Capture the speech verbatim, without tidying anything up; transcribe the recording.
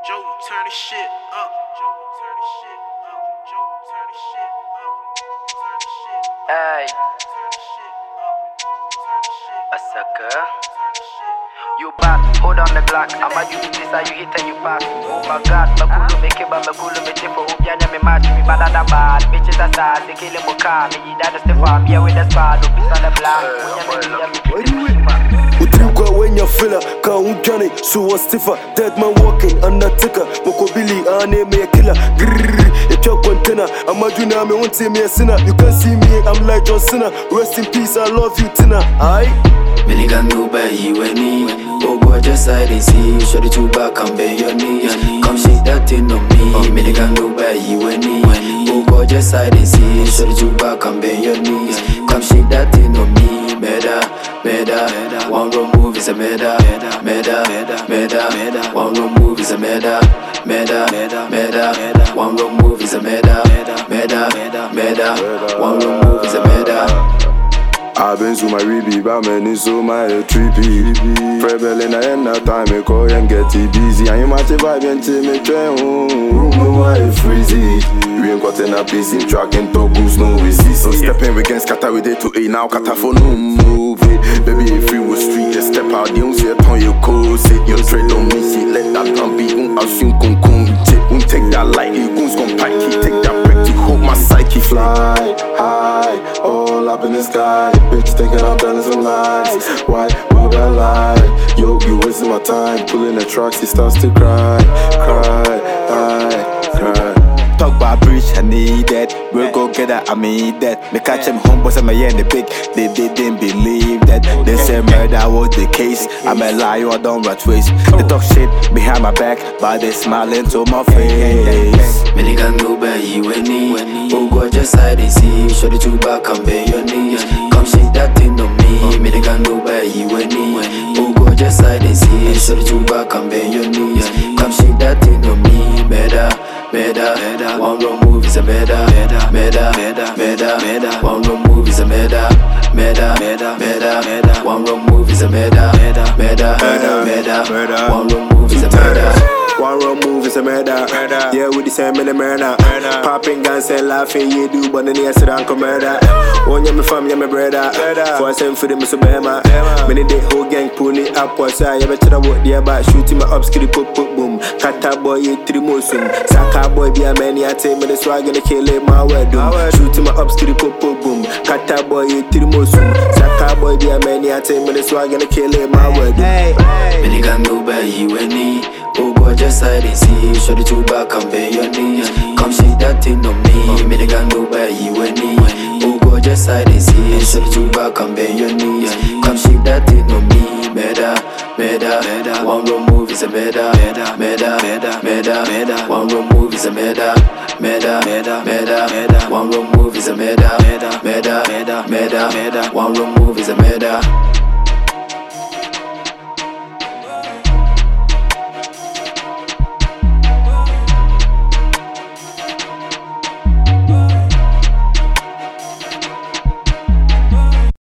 Joe, turn the shit up. Joe, turn the shit up. Joe, turn the shit up. Turn the shit up. Hey, Turn the shit up. Turn the shit a sucker. Turn the shit up. You back, hold on the block. I'ma do this, how you hit and you pass. Oh my god, me cool, me kiba, me cool, me tip for Ubian, me match, me bad than bad. Bitches aside, they kill him, car. Me eat that the farm, yeah, with the spad, no piece on the block. Utrikwa when you feel it, can't journey, so one stiffer, dead man walking, undertaker, Moko Billy, I name me a killer. Grrrr, if you're container, I'm a junior, me won't see me a sinner. You can see me, I'm like John Cena. Rest in peace, I love you, Tina. Aye. Milligan no by you any. Oh boy, just I didn't see you. Show the two back and bend your knee. Come shake that thing on me. Milligan no by you any. Oh boy, just I didn't see you. Show the two back and bend your knees. Come shake that thing on me. Meda, meda, one wrong move is a meda, meda, meda, one wrong move is a meda, meda, meda, one wrong move is a meda, meda, meda, one wrong move is a meda. I've been to my reebie, but man is so my trippy. Prebel in the end of time, me call and get it busy. And you might vibe until me train home. Room why freezy. We ain't got in a piece in track and talk goose no we see. So stepping against Kata with it to A now Kata for no movie. Baby if we was street, just step out, you see it on your coat. Sit your trade on me, see let that can be un assume kun kun. We take that light, you goons gon' pike. Take that break to hold my psyche. Fly high, all up in the sky. Bitch thinking I'm done some lies. Why would I lie? Yo, you wasting my time. Pulling the trucks, he starts to cry. Cry, cry, cry. Talk about bridge, I need that. We'll go get that, I mean that. Me catch him homeboys and my end the big. They, they didn't believe that. They said murder was the case. I'm a liar, I don't rat waste. They talk shit behind my back, but they smiling to my face. Milligan no by you any. Oh God, just I didn't see you. Show the two back and bend your knees. Come shake that thing on me. Milligan no by you any. Oh God, just I didn't see you. Show the two back and bend your knees. Come shake that thing on me. Meda, meda, one wrong move is a meda, meda, meda, meda, one wrong move is a meda, meda, meda, one wrong move is a meda, meda, meda, one wrong move is a meda. One wrong move is a murder. Yeah, with the same in the murder. Popping guns and laughing, you do, but then yes, I come murder. One year, my family, my brother. For same for the Mister Bama. Many day, whole gang pulling up. What's I ever tell what they about shooting my upskilly pop pop boom. Kata boy, you three musum. Saka boy, be a man, I take me the swag and kill it, my word. Shooting my upskilly pop pop boom. Kata boy, you three musum. Saka boy, be a man, I take me the swag and kill it, my word. Milligan no by you any. Oh God, just I didn't see you. Show the two back and bend your knees. Come shake that thing on me. Milligan no by you any. Oh God, just I didn't see you. Show the two back and bend your knees. Come shake that thing on me. Meda, meda, one wrong move is a meda, meda, meda, one wrong move is a meda, meda, meda, one wrong move is a meda, meda, meda, one wrong move is a meda.